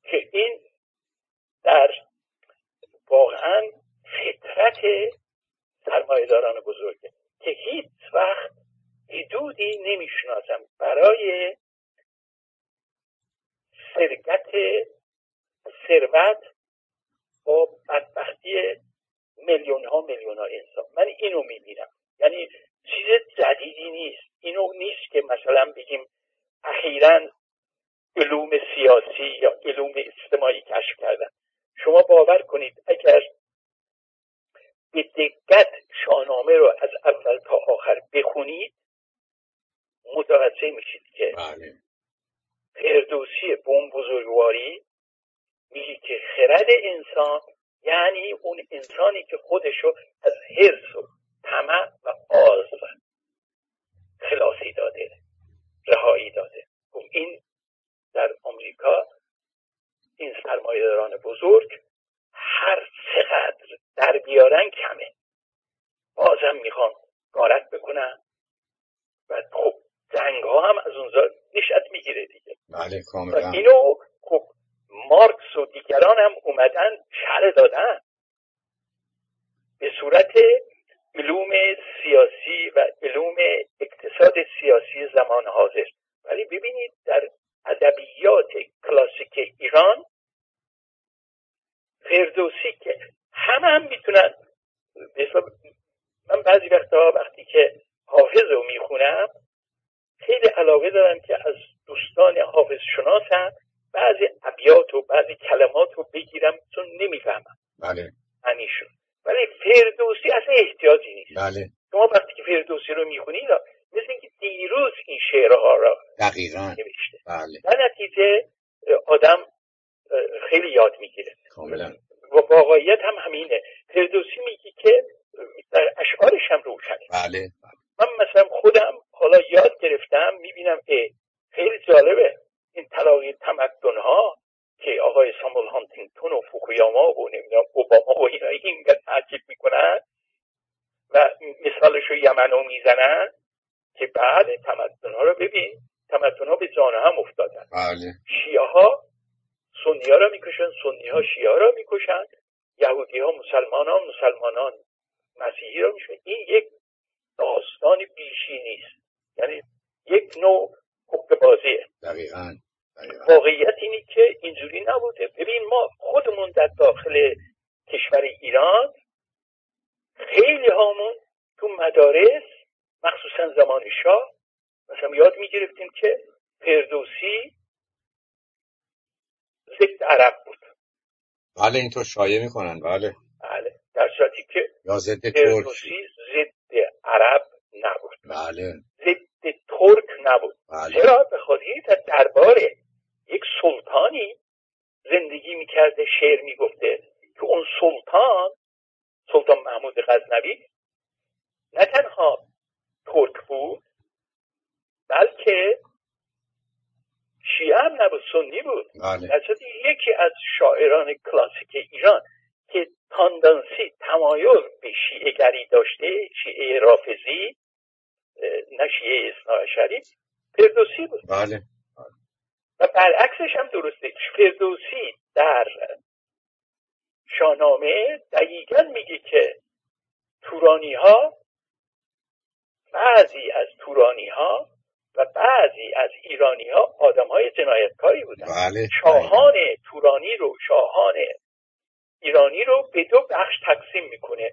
که این در واقعا فطرت سرمایه‌داران بزرگه که هیچ وقت حدودی نمیشناسن برای سرقت ثروت با بدبختی میلیون ها انسان. من اینو میبینم، یعنی چیز جدیدی نیست. اینو نیست که مثلا بگیم اخیراً علوم سیاسی یا علوم اجتماعی کشف کردن. شما باور کنید اگر به دقت شاهنامه رو از اول تا آخر بخونید متوجه میشید که فردوسی به اون بزرگواری میگه که خرد انسان یعنی اون انسانی که خودشو از حرص و طمع و آز خلاصی داده، رهایی داده. این در آمریکا این سرمایه‌داران بزرگ هر چقدر در بیارن کمه، بازم میخوان غارت بکنن و خب جنگ ها هم از اونجا نشأت میگیره دیگه. بله کاملا. اینو خب مارکس و دیگران هم اومدن شرح دادن به صورت علوم سیاسی و علوم اقتصاد سیاسی زمان حاضر. ولی ببینید در ادبیات کلاسیک ایران فردوسی که هم میتونن، من بعضی وقتی که حافظ رو میخونم خیلی علاقه دارم که از دوستان حافظ شناسم بعضی ابیات و بعضی کلمات رو بگیرم چون نمیفهمم معنیشو. ولی فردوسی اصلا احتیاجی نیست. شما وقتی که فردوسی رو میخونید مثل اینکه دیروز این شعرها را دقیقاً نوشته. در نتیجه آدم خیلی یاد میگیره. کاملا. و واقعیت هم همینه. فردوسی میگه که در اشعارش هم روشنه. من مثلا خودم حالا یاد گرفتم میبینم خیلی جالبه این تلاقی تمدن‌ها که آقای ساموئل هانتینگتون و فوکویاما و نمیدونم اوباما و اینا اینقدر تعجب میکنن و مثالشو یمنو میزنن که بعد تمدن‌ها رو ببین، تمدن‌ها به جان هم افتادن. شیعه ها سنی ها را میکشن، سنی ها شیعه ها را میکشن، یهودی ها مسلمانان مسیحی را میشن. این یک داستان بیشی نیست، یعنی یک نوع حقه بازیه. دقیقاً. واقعیت اینی که اینجوری نبوده. ببین ما خودمون در داخل کشور ایران خیلی هامون تو مدارس مخصوصا زمان شاه مثلا یاد میگرفتیم که فردوسی ضد عرب بود. بله اینطور شایعه میکنن. بله در صورتی که فردوسی ضد عرب نبود. ضد ترک نبود. چرا؟ به خاطر اینکه دربار یک سلطانی زندگی میکرده، شعر میگفته که اون سلطان محمود غزنوی نه تنها ترک بود بلکه شیعه هم نبود، سنی بود. در صورتی یکی از شاعران کلاسیک ایران که تمایل به شیعه گری داشته، شیعه رافضی نه شیعه اثناعشری، فردوسی بود. و برعکسش هم درسته. فردوسی در شاهنامه دقیقاً میگه که بعضی از تورانی ها و بعضی از ایرانی ها آدم های جنایتکاری بودن. شاهان ایرانی رو به دو بخش تقسیم میکنه: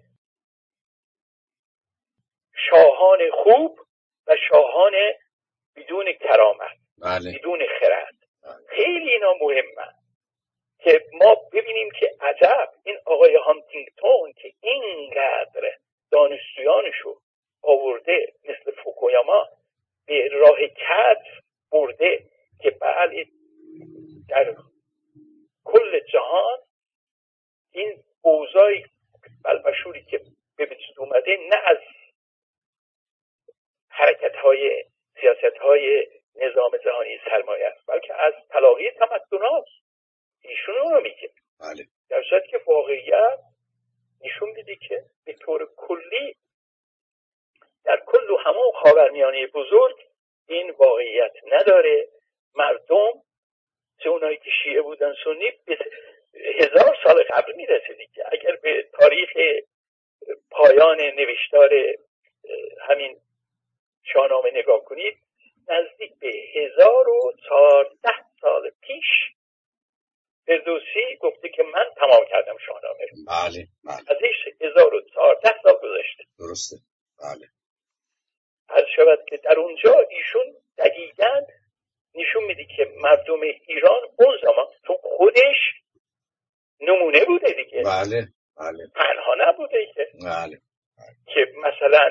شاهان خوب و شاهان بدون کرامت، بدون خرد. خیلی اینا مهمه که ما ببینیم که عجب این آقای هانتینگتون که اینقدر دانشجویانشو آورده مثل فوکویاما به راه کج برده که بله در کل جهان این اوضاع بلبشوری که به وجود اومده نه از حرکت‌های سیاست‌های نظام جهانی سرمایه است بلکه از تلاقی تمدن‌هاست. ایشون رو میگه. در صورتی که واقعیت نشون میده که به طور کلی در کل و همون خاورمیانه بزرگ این واقعیت نداره. مردم چون اونایی که شیعه بودن سنی به 1000 سال قبل میرسیدی که اگر به تاریخ پایان نوشتار همین شاهنامه نگاه کنید نزدیک به 1014 سال پیش فردوسی گفته که من تمام کردم شاهنامه رو. بله بله. ازش 1014 سال گذشته. درسته. بله. عرض شود که در اونجا ایشون دقیقاً نشون میده که مردم ایران اون زمان تو خودش نمونه بوده دیگه. بله بله. تنها نبوده که بله. که مثلا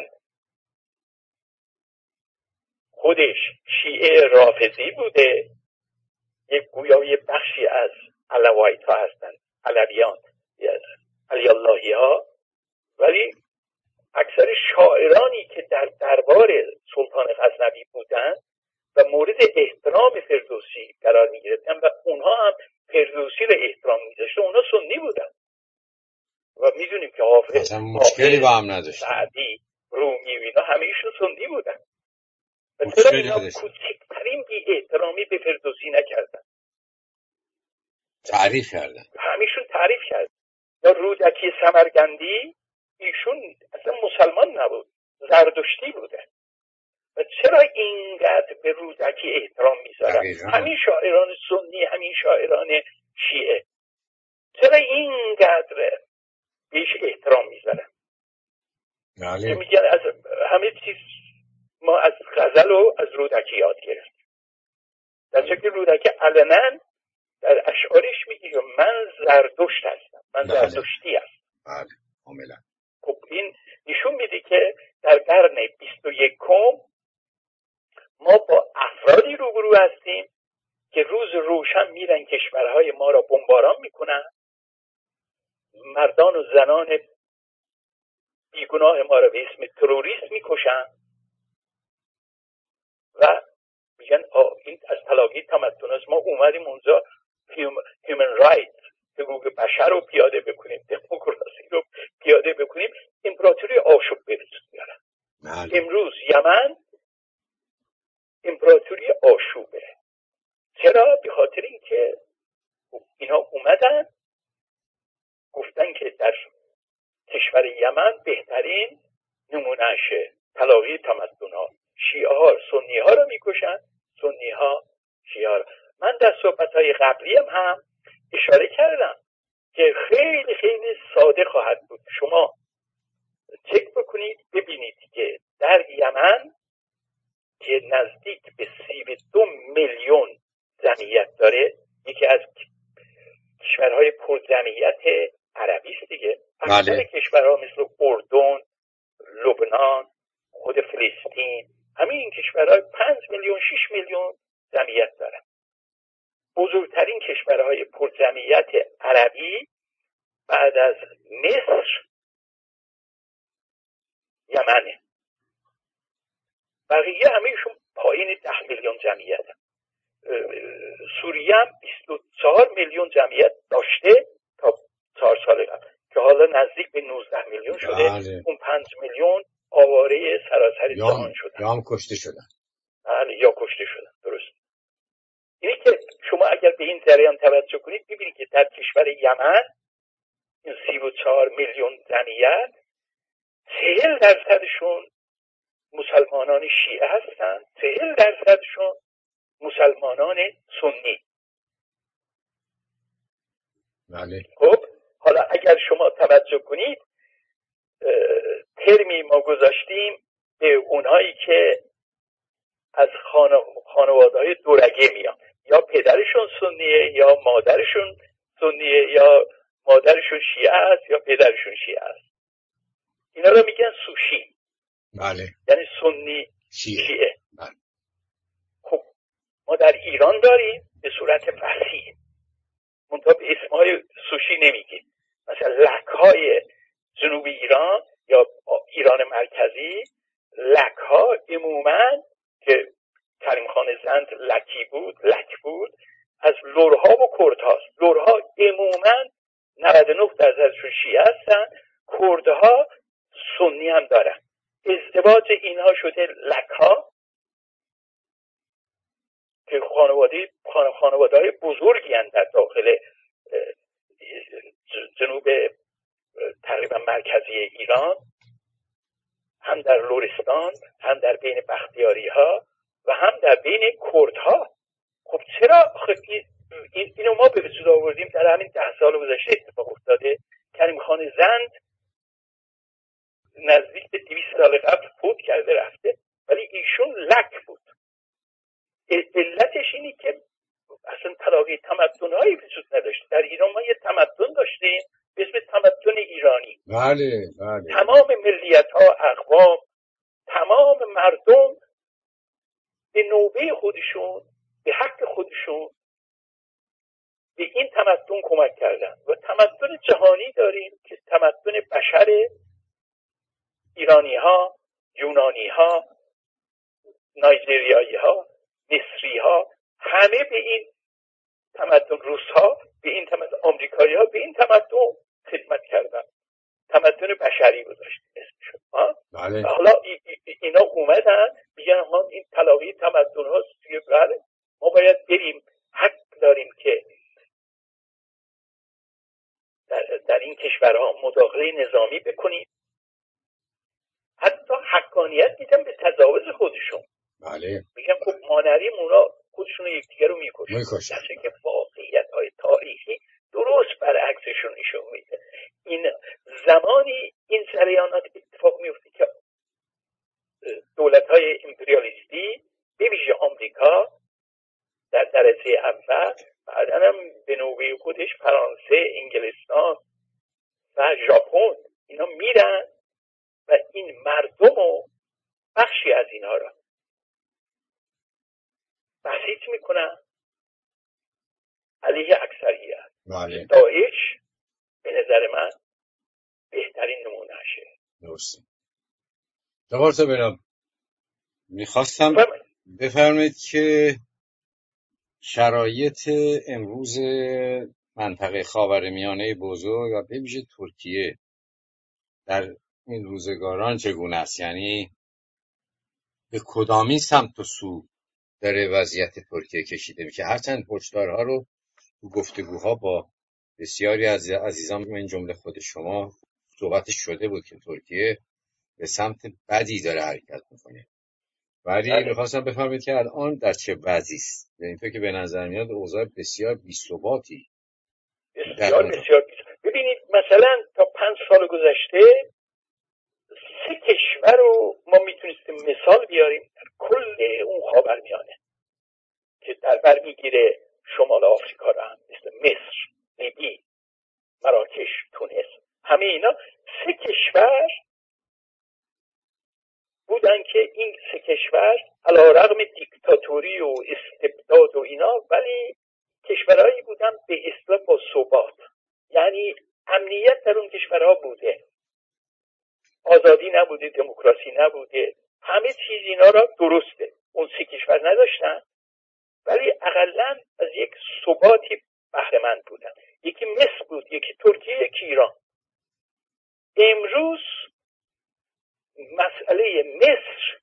خودش شیعه رافضی بوده، یک گویا بخشی از علویت ها هستن، علویان، علی اللهی ها، ولی اکثر شاعرانی که در دربار سلطان غزنوی بودن و مورد احترام فردوسی قرار می گرفتن و اونها هم فردوسی رو احترام می داشتن، اونها سنی بودن و میدونیم که حافظ مشکلی با هم نداشتن، سعدی، رومی و اینا همه ایشون سنی بودن و چرا اینا کوچکترین بی احترامی به فردوسی نکردن؟ تعریف کردن، همیشون تعریف کردن. یا رودکی سمرقندی، ایشون اصلا مسلمان نبود، زردشتی بوده و چرا اینقدر به رودکی احترام میذارن؟ همین شاعران سنی، همین شاعران شیعه چرا اینقدر بهش احترام میذارن؟ که میگن از همه چیز ما از غزل و از رودکی یاد گرفتیم، در حالی که رودکی علنا در اشعارش میگه من زردشت هستم، من زردشتی هستم. بله کاملا. خب این نشون میده که در قرن 21 ما با افرادی روبرو هستیم که روز روشن میرن کشورهای ما را بمباران میکنن، مردان و زنان بیگناه ما را به اسم تروریست میکشن و میگن این از تلاقی تمدن است، ما اومدیم اونجا هیومن رایت، حقوق بشر رو پیاده بکنیم، دموکراسی رو پیاده بکنیم، امپراتوری آشوب به وجود بیارن. امروز یمن امپراتوری آشوبه. چرا؟ به خاطر اینکه اینا اومدن گفتن که در کشور یمن بهترین نمونهشه تلاقی تمدن ها، شیعه ها سنی ها رو میکشن، سنی ها شیعه ها رو. من در صحبت های قبلی هم اشاره کردم که خیلی خیلی ساده خواهد بود. شما چک بکنید ببینید که در یمن که نزدیک به 32 میلیون جمعیت داره، یکی از کشورهای پرجمعیت عربی است دیگه. اکثر کشورها مثل اردن، لبنان، خود فلسطین، همین این کشورها 5 میلیون 6 میلیون جمعیت دارن. بزرگترین کشورهای پرجمعیت عربی بعد از مصر یمنه، بقیه همهشون پایین 10 میلیون جمعیت. سوریه هم 24 میلیون جمعیت داشته تا 4 سال قبل که حالا نزدیک به 19 میلیون شده. بله. اون 5 میلیون آواره سراسر جهان شدن، یا هم کشته شدن. بله یا کشته شدن. درست. اینه که شما اگر به این جریان توجه کنید ببینید که در کشور یمن این 34 میلیون جمعیت 40% مسلمانان شیعه هستن، 40% مسلمانان سنی. بله. خب حالا اگر شما توجه کنید ترمی ما گذاشتیم به اونهایی که از خانواده‌های دورگه میان، یا پدرشون سنیه یا مادرشون سنیه یا مادرشون شیعه است یا پدرشون شیعه است. اینا رو میگن سوشی. بله. یعنی سنی شیعه. بله. خب ما در ایران داریم به صورت وسیع، منتها به اسمهای سوشی نمیگیم. مثلا لک‌های جنوب ایران یا ایران مرکزی، لک‌ها عموماً که کریم خان زند لک بود از لرها و کردهاست. لرها عموماً 99% شیعه هستن، کردها سنی هم دارن. ازدواج اینها شده لک‌ها که خانواده‌های بزرگی هستند در داخل جنوب تقریبا مرکزی ایران، هم در لرستان، هم در بین بختیاری ها و هم در بین کردها. خب چرا اینو ما به وجود آوردیم؟ در همین 10 سال گذشته اتفاق افتاده. کریم خان زند نزدیک به 200 سال قبل فوت کرده رفته، ولی ایشون لک بود. علتش اینی که اصلا تلاقی تمدن‌هایی وجود نداشت. در ایران ما یه تمدن داشتیم به اسم تمدن ایرانی. بله بله. تمام ملیت‌ها، اقوام، تمام مردم به نوبه خودشون، به حق خودشون به این تمدن کمک کردن. و تمدن جهانی داریم که تمدن بشر، ایرانی‌ها، یونانی‌ها، نایجریایی‌ها، مصری‌ها، همه به این تمدن، روس‌ها به این تمدن، آمریکایی‌ها به این تمدن خدمت کردن. تمدن بشری گذاشت اسمشون. بله. حالا اینا اومدن میگن ها این تلاقی تمدن هاست. بله ما باید بریم، حق داریم که در این کشورها مداخله نظامی بکنیم. حتی حقانیت میدن به تجاوز خودشون. بله. میگن خب ما نریم اونا خودشون یکدیگر رو میکشن. درسته که واقعیت های تاریخی درست برعکسشون نشون میده. این زمانی این جریانات اتفاق میفته که دولت های امپریالیستی به ویژه آمریکا در درجه اول، بعدن هم به نوبه خودش فرانسه، انگلستان و ژاپن، اینا میرن و این مردم و بخشی از اینها را بسیط میکنن علیه اکثریت. بله. داعش به نظر من بهترین نمونهشه. درسته. جواب بنام میخواستم بفرمایید که شرایط امروز منطقه خاورمیانه بزرگ و به ویژه ترکیه در این روزگاران چگونه است؟ یعنی به کدامی سمت و سو داره وضعیت ترکیه کشیده میشه؟ هرچند هشدارها رو تو گفتگوها با بسیاری از عزیزان من جمله خود شما صحبتش شده بود که ترکیه به سمت بدی داره حرکت میکنه، ولی میخواستم بفهمید که الان در چه وضعی است. اینطور که به نظر میاد اوضاع بسیار بی‌ثباتی. بسیار. ببینید مثلا تا 5 سال گذشته 3 کشور رو ما میتونستیم مثال بیاریم در کل اون خاورمیانه که در بر میگیره شمال آفریقا رو هم، مثل مصر، لیبی، مراکش، تونس. همه اینا 3 کشور بودن که این 3 کشور علیرغم دیکتاتوری و استبداد و اینا، ولی کشورهایی بودن به اصطلاح با ثبات. یعنی امنیت در اون کشورها بوده، آزادی نبوده، دموکراسی نبوده، همه چیز اینا را درسته اون 3 کشور نداشتن، ولی اقلن از یک ثباتی بهره مند بودن. یکی مصر بود، یکی ترکیه، یکی ایران. امروز مسئله مصر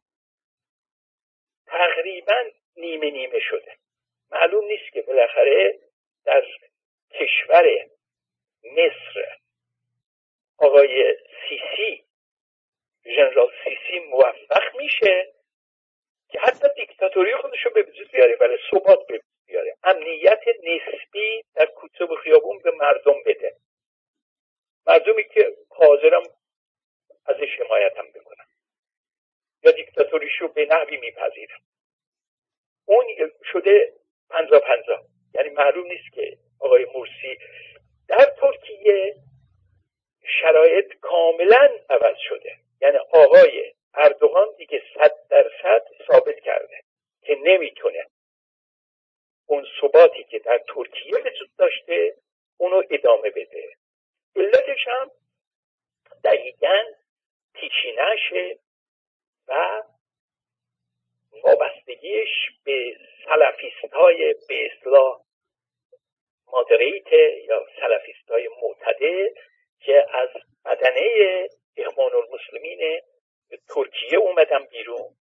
تقریبا نیمه نیمه شده. معلوم نیست که بالاخره در کشور مصر آقای سیسی، ژنرال سیسی موفق میشه که حتی دیکتاتوری خودشو به وجود بیاره ولی ثبات به وجود بیاره، امنیت نسبی در کوچه و خیابون به مردم بده، مردمی که حاضرم ازش حمایت هم بکنن یا دیکتاتوریشو به نحوی میپذیرن. اون شده 50-50. یعنی معلوم نیست که آقای مرسی در ترکیه شرایط کاملا عوض شده. یعنی آقای اردوغان دیگه 100% ثابت کرده که نمیتونه اون ثباتی که در ترکیه وجود داشته اونو ادامه بده. علتش هم دقیقاً پیشینشه و وابستگیش به سلفیست‌های به اصطلاح مادریت یا سلفیست‌های معتدل که از بدنه اخوان المسلمین ترکیه اومدن بیرون